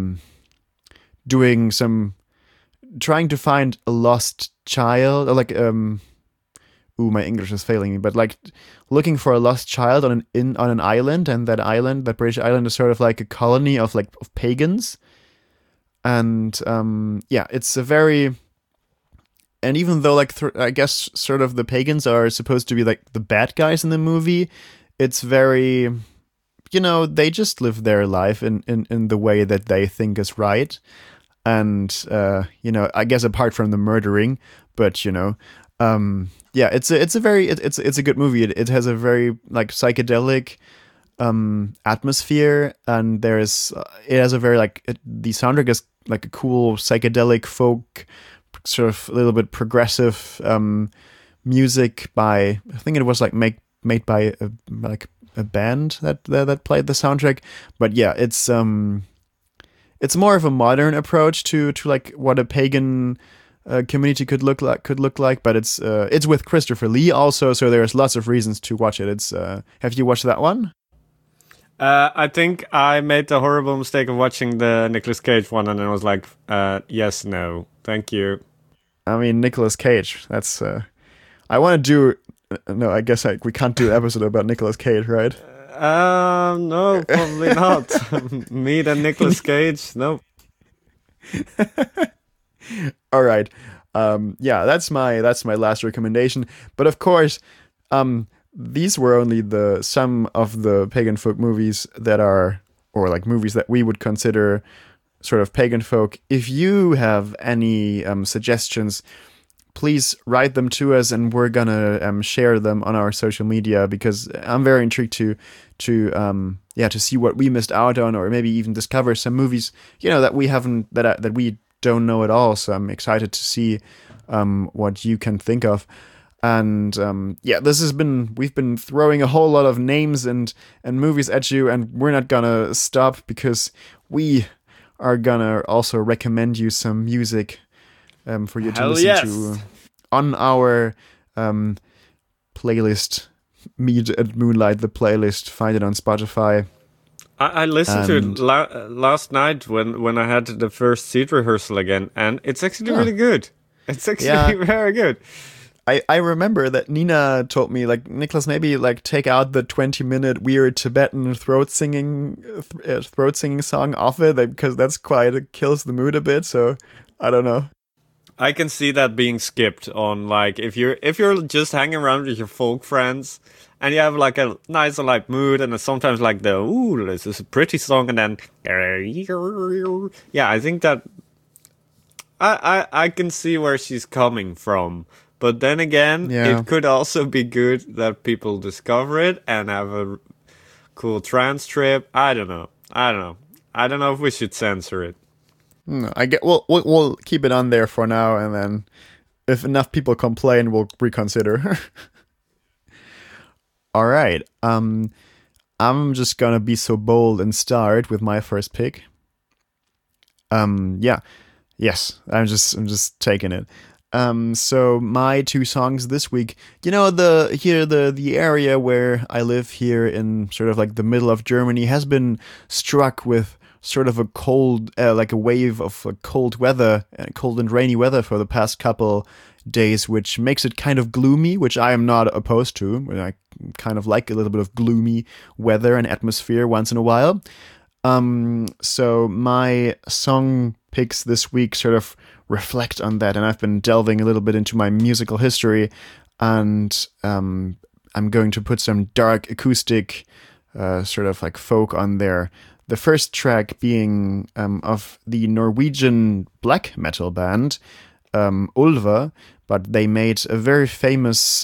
[SPEAKER 1] trying to find a lost child, or like my English is failing me, but like looking for a lost child on an island, and that British island is sort of like a colony of pagans. And yeah, it's a very, and even though I guess sort of the pagans are supposed to be like the bad guys in the movie, it's very, they just live their life in the way that they think is right. And I guess apart from the murdering, but yeah, it's a good movie. It has a very like psychedelic atmosphere, and it has a very the soundtrack is like a cool psychedelic folk, sort of a little bit progressive music by, I think it was like made by a band that played the soundtrack. But yeah, it's more of a modern approach to like what a pagan community could look like. But it's with Christopher Lee also, so there's lots of reasons to watch it. It's have you watched that one?
[SPEAKER 2] I think I made the horrible mistake of watching the Nicolas Cage one, and I was like, yes, no, thank you.
[SPEAKER 1] I mean, Nicolas Cage, that's... I want to do... No, I guess we can't do an episode about Nicolas Cage, right?
[SPEAKER 2] No, probably not. Me and Nicolas Cage, no.
[SPEAKER 1] All right. Yeah, that's my last recommendation. But of course, these were only some of the pagan folk movies that are, or like movies that we would consider sort of pagan folk. If you have any suggestions, please write them to us, and we're gonna share them on our social media, because I'm very intrigued to see what we missed out on, or maybe even discover some movies that we haven't, that we don't know at all. So I'm excited to see what you can think of. And yeah, we've been throwing a whole lot of names and movies at you, and we're not gonna stop, because we are gonna also recommend you some music for you to listen to on our playlist, Meet at Moonlight, the playlist. Find it on Spotify.
[SPEAKER 2] I listened to it last night when I had the first seat rehearsal again, and it's actually really good. It's actually very good.
[SPEAKER 1] I remember that Nina told me, like, Nicholas, maybe like take out the 20-minute weird Tibetan throat singing song off it, because that's it kills the mood a bit. So I don't know.
[SPEAKER 2] I can see that being skipped on, like, if you're just hanging around with your folk friends and you have like a nice light mood, and sometimes like this is a pretty song, and then yeah, I think that I can see where she's coming from. But then again, It could also be good that people discover it and have a cool trance trip. I don't know if we should censor it.
[SPEAKER 1] No, we'll keep it on there for now, and then if enough people complain, we'll reconsider. All right. I'm just gonna be so bold and start with my first pick. Yeah. Yes, I'm just taking it. So my two songs this week, the area where I live here in sort of like the middle of Germany has been struck with sort of a cold, like a wave of cold weather, cold and rainy weather for the past couple days, which makes it kind of gloomy, which I am not opposed to. I kind of like a little bit of gloomy weather and atmosphere once in a while. So my song picks this week sort of reflect on that, and I've been delving a little bit into my musical history, and I'm going to put some dark acoustic, sort of like folk on there. The first track being of the Norwegian black metal band Ulva, but they made a very famous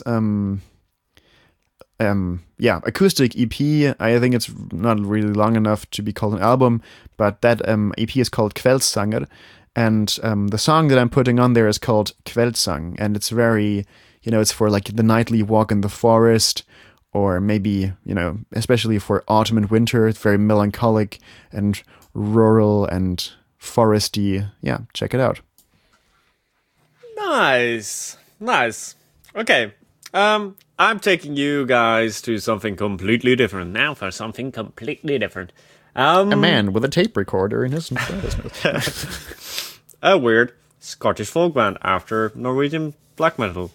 [SPEAKER 1] acoustic EP. I think it's not really long enough to be called an album, but that EP is called Kveldsanger, and the song that I'm putting on there is called Kveldsang, and it's very, it's for like the nightly walk in the forest, or maybe, especially for autumn and winter. It's very melancholic and rural and foresty. Yeah, check it out.
[SPEAKER 2] Nice. Okay. I'm taking you guys to something completely different. Now for something completely different.
[SPEAKER 1] A man with a tape recorder in his embarrassment.
[SPEAKER 2] A weird Scottish folk band after Norwegian black metal.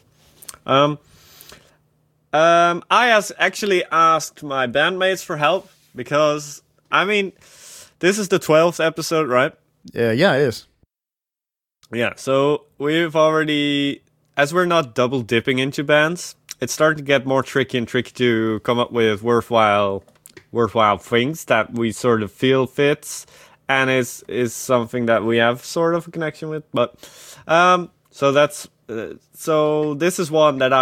[SPEAKER 2] I actually asked my bandmates for help because, this is the 12th episode, right?
[SPEAKER 1] Yeah, it is.
[SPEAKER 2] Yeah, so we've already, as we're not double dipping into bands, it's starting to get more tricky to come up with worthwhile things that we sort of feel fits and is something that we have sort of a connection with. But so this is one that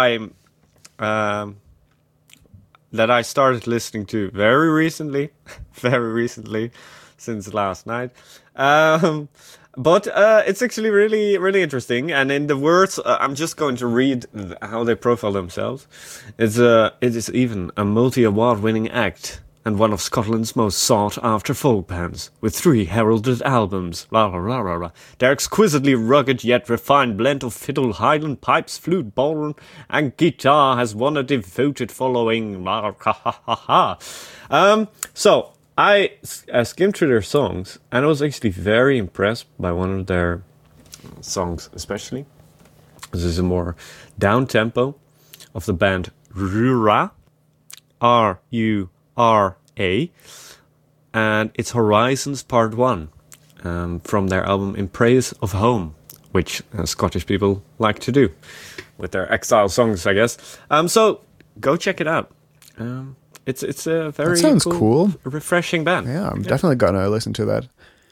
[SPEAKER 2] I started listening to very recently, since last night. But it's actually really, really interesting. And in the words, I'm just going to read how they profile themselves. It is even a multi-award-winning act and one of Scotland's most sought-after folk bands, with 3 heralded albums. Blah, blah, blah, blah, blah. Their exquisitely rugged yet refined blend of fiddle, highland pipes, flute, ballroom, and guitar has won a devoted following. So I skimmed through their songs, and I was actually very impressed by one of their songs, especially. This is a more down tempo of the band Rura, Rura, and it's Horizons Part 1 from their album In Praise of Home, which Scottish people like to do with their exile songs, I guess. So go check it out. It's a very
[SPEAKER 1] that sounds cool,
[SPEAKER 2] refreshing band.
[SPEAKER 1] Yeah, I'm definitely gonna listen to that.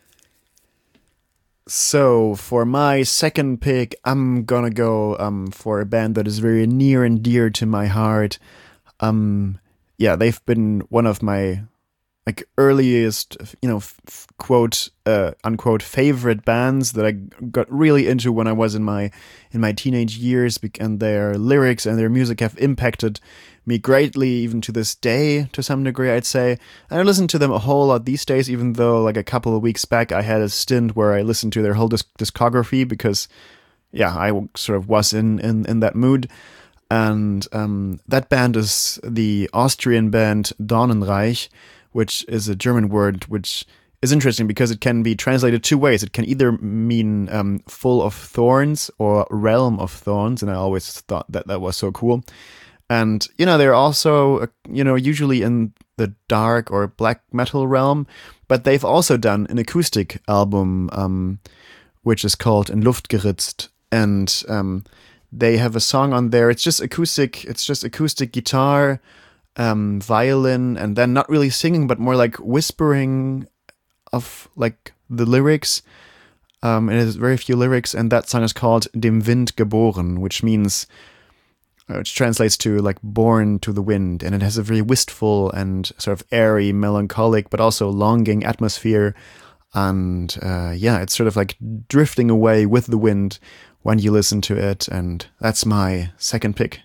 [SPEAKER 1] So for my second pick, I'm gonna go for a band that is very near and dear to my heart. They've been one of my earliest, quote unquote favorite bands that I got really into when I was in my teenage years, and their lyrics and their music have impacted me greatly, even to this day, to some degree, I'd say. And I listen to them a whole lot these days, even though a couple of weeks back I had a stint where I listened to their whole discography because, I sort of was in that mood. And that band is the Austrian band Dornenreich, which is a German word which is interesting because it can be translated 2 ways. It can either mean full of thorns or realm of thorns, and I always thought that was so cool. And, they're also, usually in the dark or black metal realm, but they've also done an acoustic album, which is called In Luft geritzt. And they have a song on there. It's just acoustic guitar, violin, and then not really singing, but more like whispering of the lyrics. It has very few lyrics, and that song is called Dem Wind geboren, which translates to born to the wind, and it has a very wistful and sort of airy, melancholic, but also longing atmosphere. And it's sort of drifting away with the wind when you listen to it, and that's my second pick.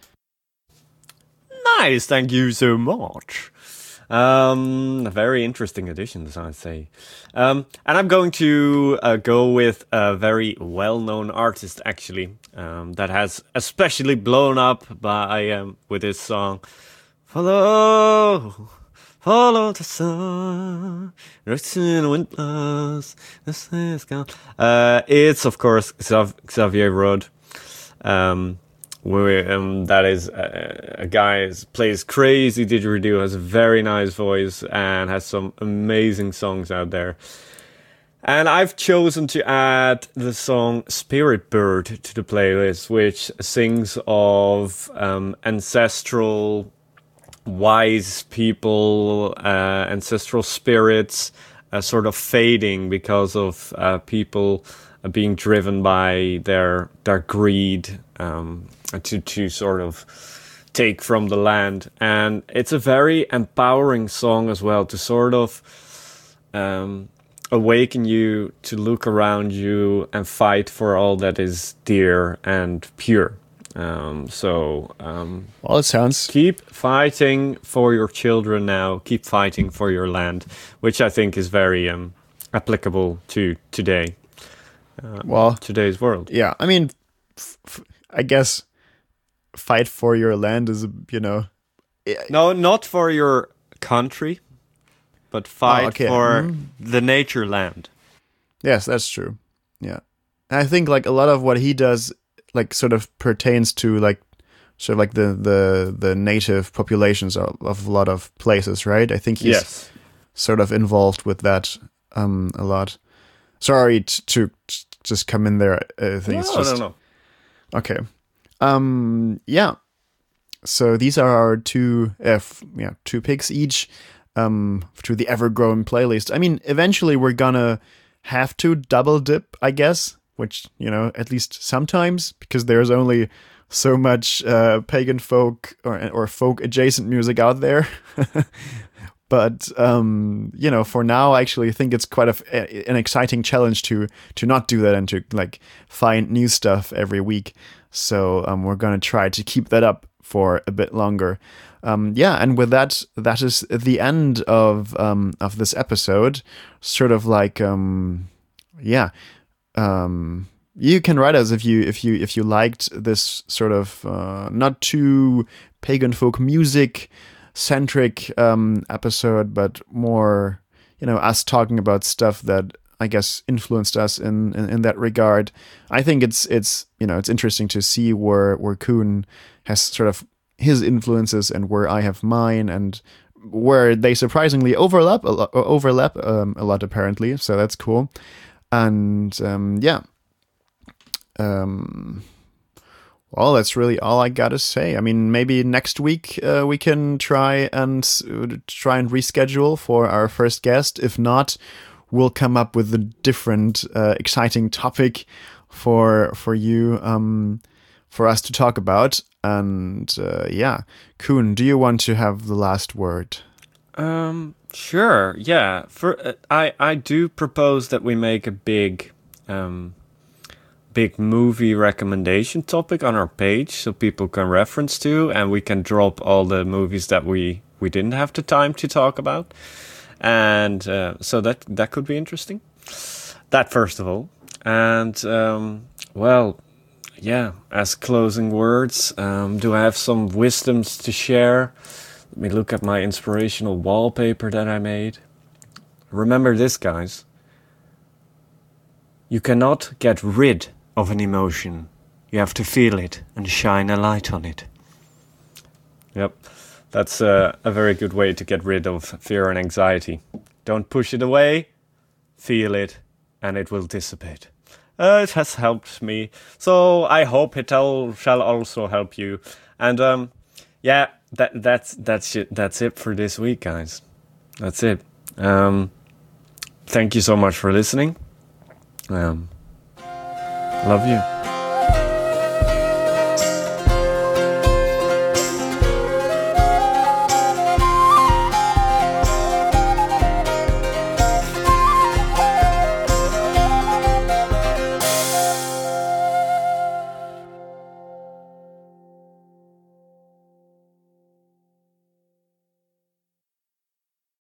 [SPEAKER 2] Nice, thank you so much. Very interesting additions, I'd say. And I'm going to go with a very well-known artist, actually, that has especially blown up with his song, Follow the sun, the wind blows, the sun is gone. It's, of course, Xavier Rudd. That is a guy who plays crazy didgeridoo, has a very nice voice, and has some amazing songs out there. And I've chosen to add the song Spirit Bird to the playlist, which sings of ancestral wise people, ancestral spirits sort of fading because of people being driven by their greed to sort of take from the land. And it's a very empowering song as well, to sort of awaken you to look around you and fight for all that is dear and pure.
[SPEAKER 1] Well, it sounds...
[SPEAKER 2] Keep fighting for your children now. Keep fighting for your land, which I think is very applicable to today. Today's world.
[SPEAKER 1] Yeah, I mean, I guess fight for your land is,
[SPEAKER 2] No, not for your country, but fight for the nature land.
[SPEAKER 1] Yes, that's true. Yeah. I think like a lot of what he does like sort of pertains to like sort of like the native populations of a lot of places, right? I think he's sort of involved with that a lot. Sorry to just come in there. I think
[SPEAKER 2] No.
[SPEAKER 1] Okay. Yeah. So these are our two picks each to the ever-growing playlist. I mean, eventually we're gonna have to double dip, I guess, which, at least sometimes, because there's only so much pagan folk or folk adjacent music out there. But, for now, I actually think it's quite an exciting challenge to not do that and to like find new stuff every week. So we're going to try to keep that up for a bit longer. And with that is the end of this episode. Sort of like, you can write us if you liked this sort of not too pagan folk music centric episode, but more us talking about stuff that I guess influenced us in that regard. I think it's interesting to see where Kuhn has sort of his influences and where I have mine, and where they surprisingly overlap a lot apparently. So that's cool. And well, that's really all I gotta say. I mean, maybe next week we can try and reschedule for our first guest. If not, we'll come up with a different exciting topic for you for us to talk about. And Kuhn, do you want to have the last word?
[SPEAKER 2] Sure. Yeah. I do propose that we make a big movie recommendation topic on our page, so people can reference to, and we can drop all the movies that we didn't have the time to talk about, and so that could be interesting. That first of all, and as closing words, do I have some wisdoms to share? Let me look at my inspirational wallpaper that I made. Remember this, guys. You cannot get rid of an emotion. You have to feel it and shine a light on it. Yep, that's a very good way to get rid of fear and anxiety. Don't push it away, feel it, and it will dissipate. It has helped me, so I hope it shall also help you. And that's it for this week, guys. That's it. Thank you so much for listening. Love you.